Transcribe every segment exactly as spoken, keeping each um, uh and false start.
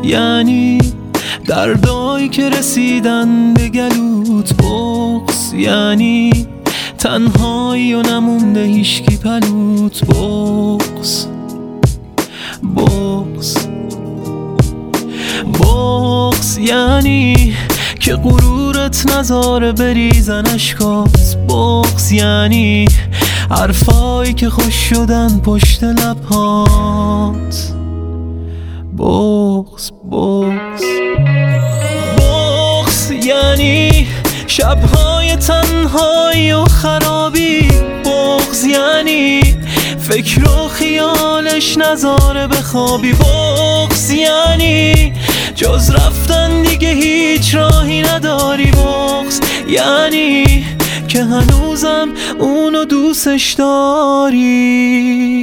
یعنی دردایی که رسیدن به گلوت. بغض یعنی تنهایی و نمونده هیشکی پلوت. بغض بغض بغض یعنی که غرورت نذاره بریزن اشکات. بغض یعنی حرفایی که خوش شدن پشت لبهات. بغض بغض بغض یعنی شبهای تنهایی و خرابی. بغض یعنی فکر و خیالش نذاره بخوابی. بغض یعنی جز رفتن دیگه هیچ راهی نداری. بغض یعنی که هنوزم اونو دوستش داری.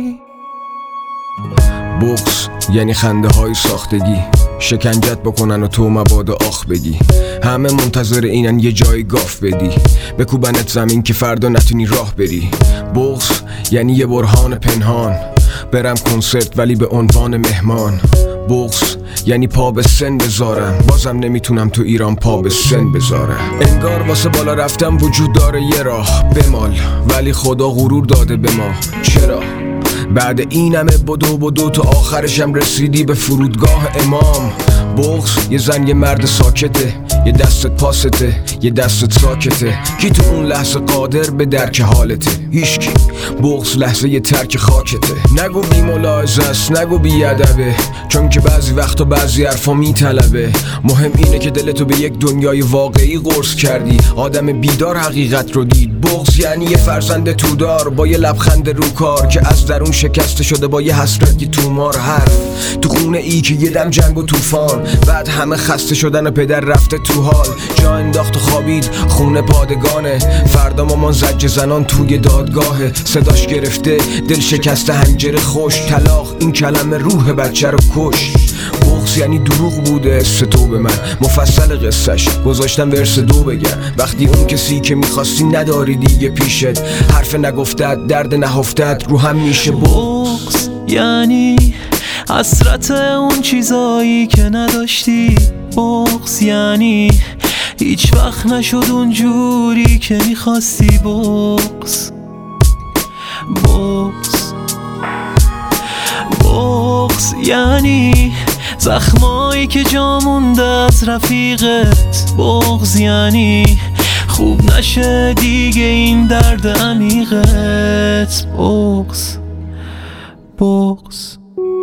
بغض یعنی خنده های ساختگی، شکنجت بکنن و تو مبادا آخ بگی. همه منتظر اینن یه جای گاف بدی، بکوبنت زمین که فردا نتونی راه بری. بغض یعنی یه برهان پنهان، برم کنسرت ولی به عنوان مهمان. بغض یعنی پا به سن بذارم، بازم نمیتونم تو ایران پا به سن بذارم. انگار واسه بالا رفتم وجود داره یه راه بمال، ولی خدا غرور داده به ما. چرا؟ بعد این همه بدو بدو تو آخرشم رسیدی به فرودگاه امام. بغض یه زن یه مرد ساکته، یه دستت پاسته یه دستت ساکته. کی تو اون لحظه قادر به درک حالته؟ هیچکی. بغض لحظه یه ترک خاکته. نگو بی ملاحظه است، نگو بی ادبه، چون که بعضی وقتا بعضی حرفا میطلبه. مهم اینه که دلتو به یک دنیای واقعی قرص کردی، آدم بیدار حقیقت رو دید. بغض یعنی یه فرزند تودار با یه لبخند رو کار که از درون شکسته شده با یه حسرت که تومار. حرف تو خونه ای که یه دم جنگ و طوفان، بعد همه خسته شدن و پدر رفته تو حال. جا انداخت و خوابید خونه پادگانه، فردا مامان زجر زنان توی دادگاهه. صداش گرفته دل شکسته هنجره خوش، طلاق این کلمه روح بچه رو کش. بغض یعنی دروغ بوده است تو به من، مفصل قصهش گذاشتم ورس دو بگم. وقتی اون کسی که میخواستی نداری دیگه پیشت، حرف نگفتت درد نهفتت رو هم میشه. بغض یعنی حسرت اون چیزایی که نداشتی. بغض یعنی هیچ وقت نشد اون جوری که میخواستی. بغض بغض بغض یعنی زخمایی که جا مونده از رفیقت. بغض یعنی خوب نشه دیگه این درد عمیقت. بغض بغض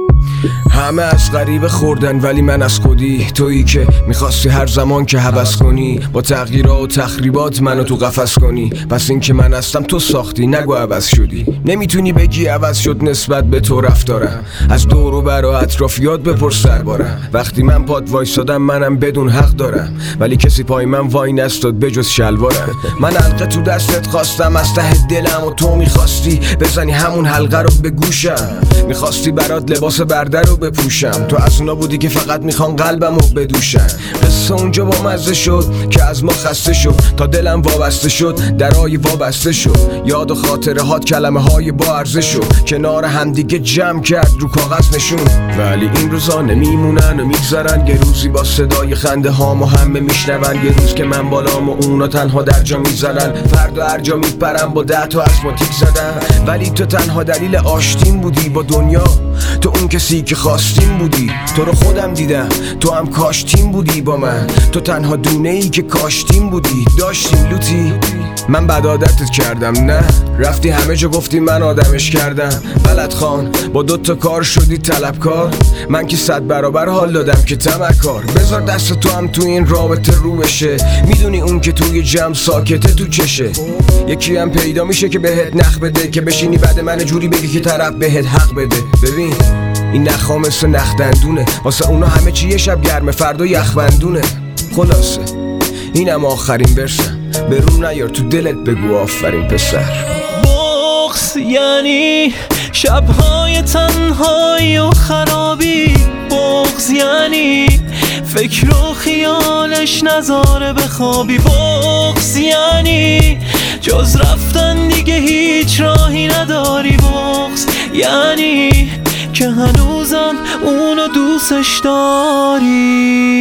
همه از غریبه خوردن ولی من از خودی. تویی که میخواستی هر زمان که هوس کنی، با تغییرات و تخریبات منو تو قفس کنی. پس این که من هستم تو ساختی، نگو عوض شدی. نمیتونی بگی عوض شد نسبت به تو رفتارم، از دور و بر و اطرافیات بپرس دربارم. وقتی من پاد وایسادم منم بدون حق دارم، ولی کسی پای من وای نستاد بجز شلوارم. من حلقه تو دستت خواستم از ته دلم، و تو میخواستی بزنی همون حلقه رو به گوشم. میخواستی برات لباس برده رو بپوشم، تو از اونا بودی که فقط میخوان قلبم رو بدوشن. قصه اونجا با مزه شد که از ما خسته شد، تا دلم وابسته شد درای وابسته شد. یاد و خاطره هات کلمه های با ارزش شد، کنار همدیگه جمع کرد رو کاغذ نشون. ولی این روزا نمیمونن و میگذرن، یه روزی با صدای خنده هامو همه میشنون. یه روز که من بالام و اونا تنها در جا میزنن، فردا هر جا میپرم با ده تا اسماتیک زدن. ولی تو تنها دلیل آشتیم بودی با دنیا، تو اون کسی که خواستیم بودی. تو رو خودم دیدم تو هم کاشتیم بودی با من، تو تنها دونه ای که کاشتیم بودی. داشتیم لوتی من بد عادتت کردم، نه رفتی همه جا گفتی من آدمش کردم. بلد خان با دوتا کار شدی طلبکار، من که صد برابر حال دادم که طمعکار. بذار دست تو هم تو این رابطه رو بشه، میدونی اون که توی جمع ساکته تو چشه. یکی هم پیدا میشه که بهت نخ بده، که بشینی بعد من جوری بگی که طرف بهت حق بده. ببین این نخا مثل نخ دندونه، واسه اونا همه چی یه شب گرمه فردا یخبندونه. خلاصه اینم آخرین برسم، به رو نیار تو دلت بگو آفرین پسر. بغض یعنی شبهای تنهایی و خرابی. بغض یعنی فکر و خیالش نذاره بخوابی. بغض یعنی جز رفتن دیگه هیچ راهی نداری. بغض یعنی که هنوزم اونو دوستش داری.